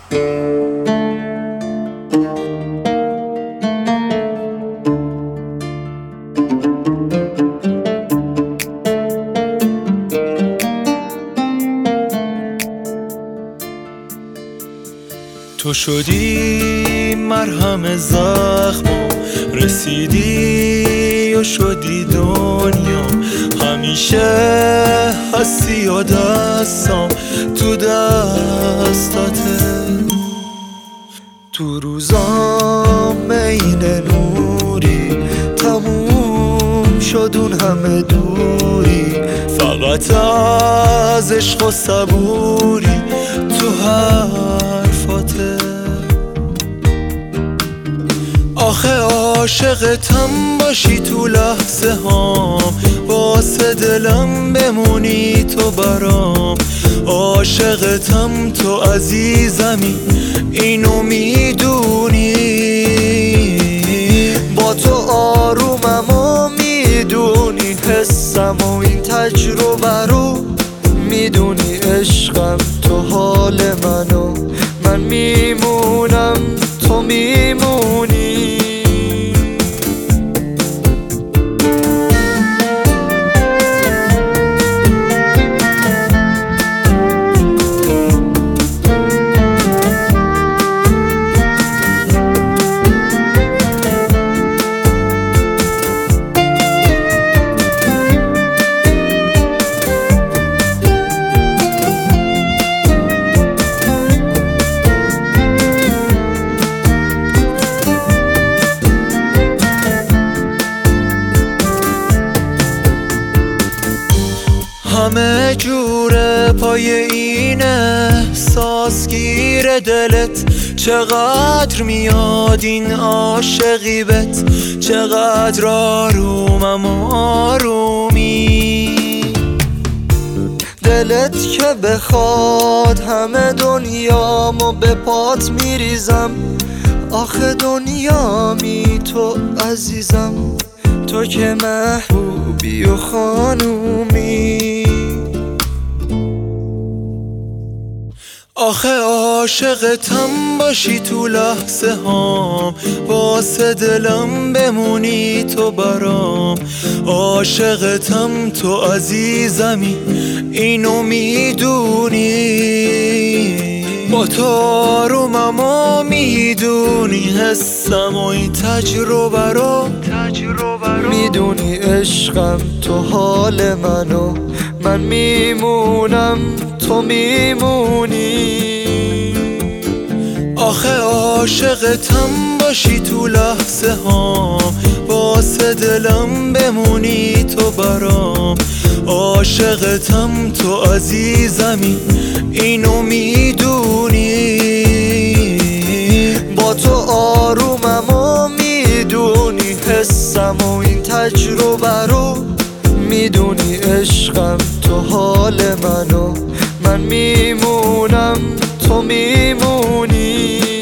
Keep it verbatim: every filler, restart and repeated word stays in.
تو شدی مرهم زخمم، رسیدی و شدی دنیا. همیشه هستی و دستم تو دستاته. تو روزام این نوری تموم شد اون همه دوری، فقط از عشق و صبوری تو حرفاته. آخه عاشقتم باشی تو لحظه هام، واسه دلم بمونی تو برام. عاشقتم تو عزیزمی اینو میدونی، با تو آرومم و میدونی، حسم و این تجربه رو میدونی. عشقم تو حال منو، من میمونم تو میمونی. همه جوره پای این احساس گیر دلت، چقدر میاد این عاشقی بت، چقدر آرومم و آرومی. دلت که بخواد همه دنیامو به پات میریزم. آخه دنیامی تو عزیزم، تو که محبوبی و خانومی. آخه عاشقتم باشی تو لحظه هام، واسه دلم بمونی تو برام. عاشقتم تو عزیزمی اینو میدونی، با تو آرومم و میدونی، حسم و این تجربه رو میدونی. عشقم تو حال منو، من میمونم تو میمونی. آخه عاشقتم باشی تو لحظه هام، واسه دلم بمونی تو برام. عاشقتم تو عزیزمی اینو میدونی، با تو آرومم و میدونی، حسم و این تجربه رو میدونی. عشقم تو حال منو، من میمونم تو میمونی.